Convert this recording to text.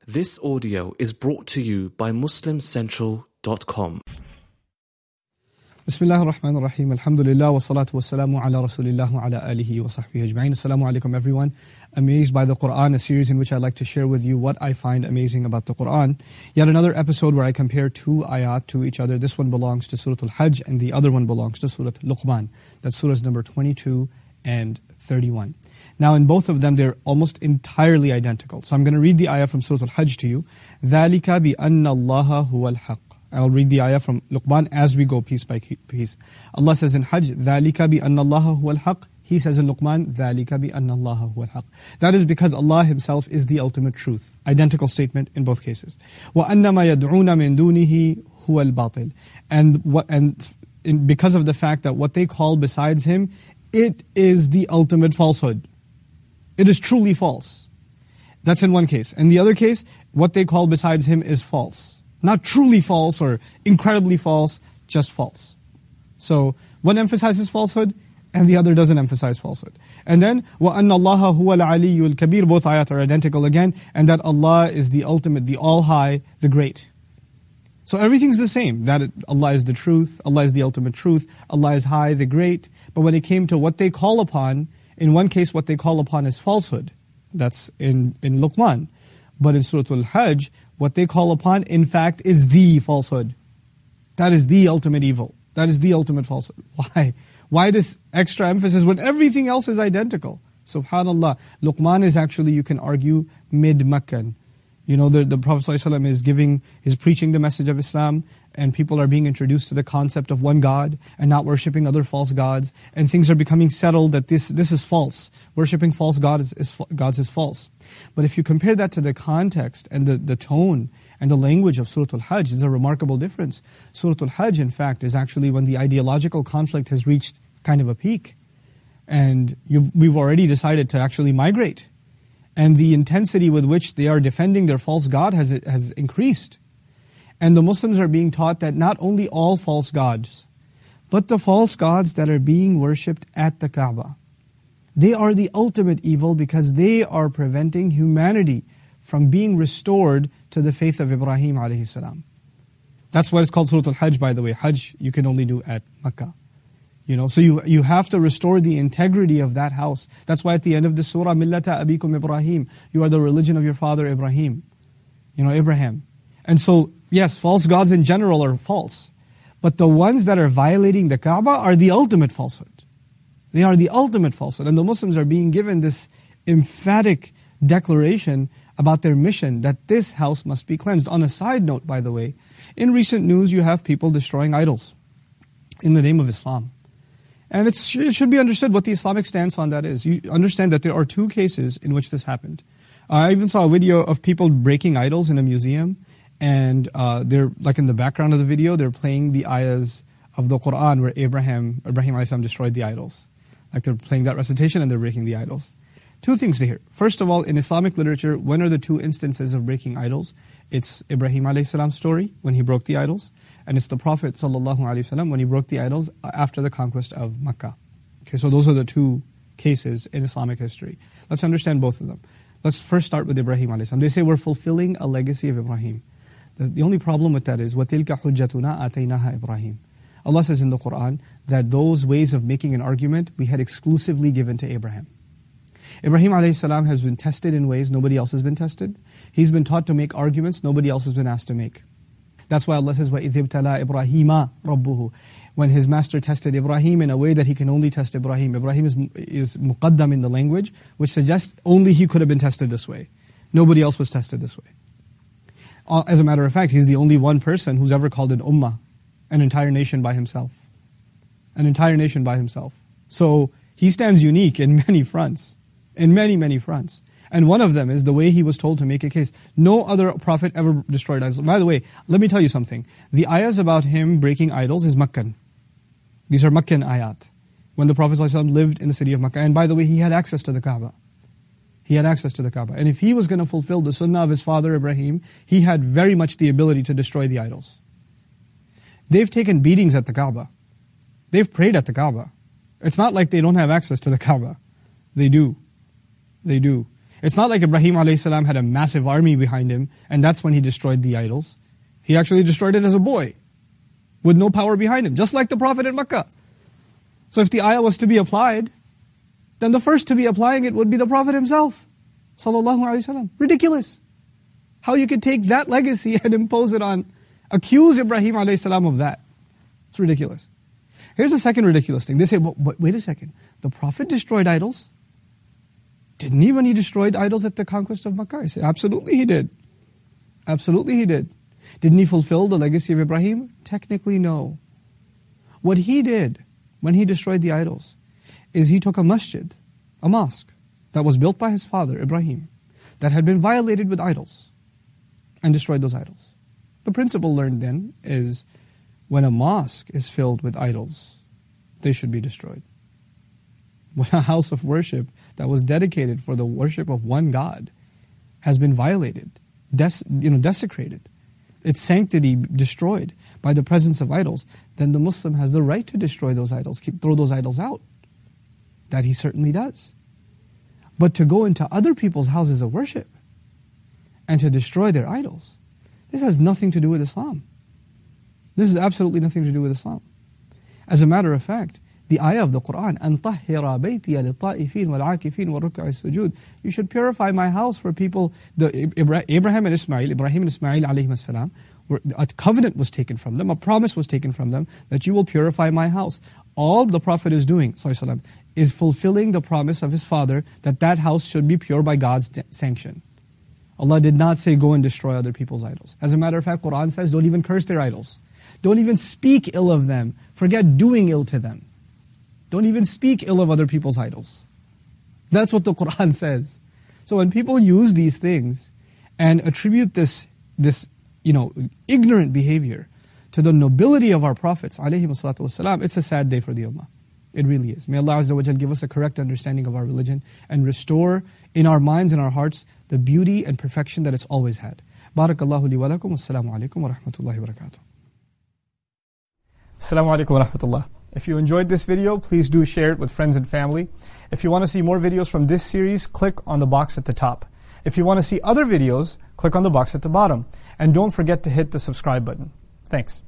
This audio is brought to you by MuslimCentral.com. Bismillah ar-Rahman ar-Rahim. Alhamdulillah wa salatu wa salamu ala Rasulillah wa ala alihi wa sahbihi ajma'in. Assalamu alaikum everyone. Amazed by the Quran, a series in which I'd like to share with you what I find amazing about the Quran. Yet another episode where I compare two ayat to each other. This one belongs to Surah Al-Hajj and the other one belongs to Surah Luqman. That's surahs number 22 and 31. Now in both of them they're almost entirely identical. So I'm going to read the ayah from Surah Al-Hajj to you. ذَلِكَ بِأَنَّ اللَّهَ هُوَ الْحَقِّ. I'll read the ayah from Luqman as we go piece by piece. Allah says in Hajj, ذَلِكَ بِأَنَّ اللَّهَ هُوَ الْحَقِّ. He says in Luqman, ذَلِكَ بِأَنَّ اللَّهَ هُوَ الْحَقِّ. That is because Allah Himself is the ultimate truth. Identical statement in both cases. وَأَنَّ مَا يَدْعُونَ مِن دُونِهِ هُوَ الْبَاطِلِ. And because of the fact that what they call besides Him, it is the ultimate falsehood. It is truly false. That's in one case. In the other case, what they call besides Him is false. Not truly false or incredibly false, just false. So one emphasizes falsehood and the other doesn't emphasize falsehood. And then, وَأَنَّ اللَّهَ هُوَ الْعَلِيُّ الْكَبِيرُ. Both ayat are identical again, and that Allah is the ultimate, the all-high, the great. So everything's the same, that Allah is the truth, Allah is the ultimate truth, Allah is high, the great. But when it came to what they call upon, in one case what they call upon is falsehood. That's in Luqman. But in Surah Al-Hajj, what they call upon, in fact, is the falsehood. That is the ultimate evil. That is the ultimate falsehood. Why? Why this extra emphasis when everything else is identical? Subhanallah. Luqman is actually, you can argue, mid-Makkan. You know, the Prophet ﷺ is preaching the message of Islam, and people are being introduced to the concept of one God and not worshipping other false gods, and things are becoming settled that this is false. Worshipping false gods is false. But if you compare that to the context and the tone and the language of Surah Al-Hajj, there's a remarkable difference. Surah Al-Hajj, in fact, is actually when the ideological conflict has reached kind of a peak, and we've already decided to actually migrate. And the intensity with which they are defending their false god has increased. And the Muslims are being taught that not only all false gods, but the false gods that are being worshipped at the Kaaba, they are the ultimate evil because they are preventing humanity from being restored to the faith of Ibrahim alayhi salam. That's why it's called Surah Al-Hajj, by the way. Hajj you can only do at Makkah. You know, so you have to restore the integrity of that house. That's why at the end of the surah, Millata Abikum Ibrahim, you are the religion of your father Ibrahim. You know, Abraham. And so, yes, false gods in general are false. But the ones that are violating the Kaaba are the ultimate falsehood. They are the ultimate falsehood. And the Muslims are being given this emphatic declaration about their mission that this house must be cleansed. On a side note, by the way, in recent news you have people destroying idols in the name of Islam. And it should be understood what the Islamic stance on that is. You understand that there are two cases in which this happened. I even saw a video of people breaking idols in a museum, and they're like in the background of the video, they're playing the ayahs of the Quran where Ibrahim a.s. destroyed the idols. Like they're playing that recitation and they're breaking the idols. Two things to hear. First of all, in Islamic literature, when are the two instances of breaking idols? It's Ibrahim a.s. story when he broke the idols, and it's the Prophet ﷺ when he broke the idols after the conquest of Makkah. Okay, so those are the two cases in Islamic history. Let's understand both of them. Let's first start with Ibrahim a.s. They say we're fulfilling a legacy of Ibrahim. The only problem with that is وَتِلْكَ حُجَّتُنَا آتَيْنَاهَا إِبْرَاهِيمَ. Allah says in the Quran that those ways of making an argument we had exclusively given to Abraham. Ibrahim a.s. has been tested in ways nobody else has been tested. He's been taught to make arguments nobody else has been asked to make. That's why Allah says, وَإِذِ ابْتَلَى إِبْرَاهِيمَ رَبُّهُ. When his master tested Ibrahim in a way that he can only test Ibrahim. Ibrahim is muqaddam in the language, which suggests only he could have been tested this way. Nobody else was tested this way. As a matter of fact, he's the only one person who's ever called an ummah, an entire nation by himself. An entire nation by himself. So he stands unique in many fronts. In many, many fronts. And one of them is the way he was told to make a case. No other prophet ever destroyed idols. By the way, let me tell you something. The ayahs about him breaking idols is Makkan. These are Makkan ayat. When the Prophet ﷺ lived in the city of Makkah. And by the way, he had access to the Kaaba. He had access to the Kaaba. And if he was going to fulfill the sunnah of his father Ibrahim, he had very much the ability to destroy the idols. They've taken beatings at the Kaaba. They've prayed at the Kaaba. It's not like they don't have access to the Kaaba. They do. They do. It's not like Ibrahim a.s. had a massive army behind him, and that's when he destroyed the idols. He actually destroyed it as a boy, with no power behind him, just like the Prophet in Mecca. So if the ayah was to be applied, then the first to be applying it would be the Prophet himself, sallallahu alaihi wasallam. Ridiculous. How you could take that legacy and impose it on, accuse Ibrahim a.s. of that. It's ridiculous. Here's the second ridiculous thing. They say, wait a second, the Prophet destroyed idols? Didn't he when he destroyed idols at the conquest of Makkah? I say, absolutely he did. Absolutely he did. Didn't he fulfill the legacy of Ibrahim? Technically, no. What he did when he destroyed the idols is he took a masjid, a mosque, that was built by his father, Ibrahim, that had been violated with idols, and destroyed those idols. The principle learned then is when a mosque is filled with idols, they should be destroyed. When a house of worship that was dedicated for the worship of one God has been violated, desecrated, its sanctity destroyed by the presence of idols, then the Muslim has the right to destroy those idols, throw those idols out. That he certainly does. But to go into other people's houses of worship and to destroy their idols, this has nothing to do with Islam. This has absolutely nothing to do with Islam. As a matter of fact, the ayah of the Quran, أَن طَهِّرَ بَيْتِيَ لِلطَّائِفِينَ وَالْعَاكِفِينَ وَالرُّكَّعِ السُّجُودِ, you should purify my house for people. Ibrahim and Ismail alayhi salam, a covenant was taken from them, a promise was taken from them that you will purify my house. All the Prophet is doing, sallallahu is fulfilling the promise of his father that that house should be pure by God's sanction. Allah did not say go and destroy other people's idols. As a matter of fact, Quran says don't even curse their idols. Don't even speak ill of them. Forget doing ill to them. Don't even speak ill of other people's idols. That's what the Quran says. So when people use these things and attribute this ignorant behavior to the nobility of our prophets, alayhi salatu wasalam, it's a sad day for the ummah. It really is. May Allah Azza wa Jal give us a correct understanding of our religion and restore in our minds and our hearts the beauty and perfection that it's always had. Barakallahu li wa lakum. Assalamu alaikum wa rahmatullahi wa barakatuh. Assalamu alaikum wa rahmatullah. If you enjoyed this video, please do share it with friends and family. If you want to see more videos from this series, click on the box at the top. If you want to see other videos, click on the box at the bottom. And don't forget to hit the subscribe button. Thanks.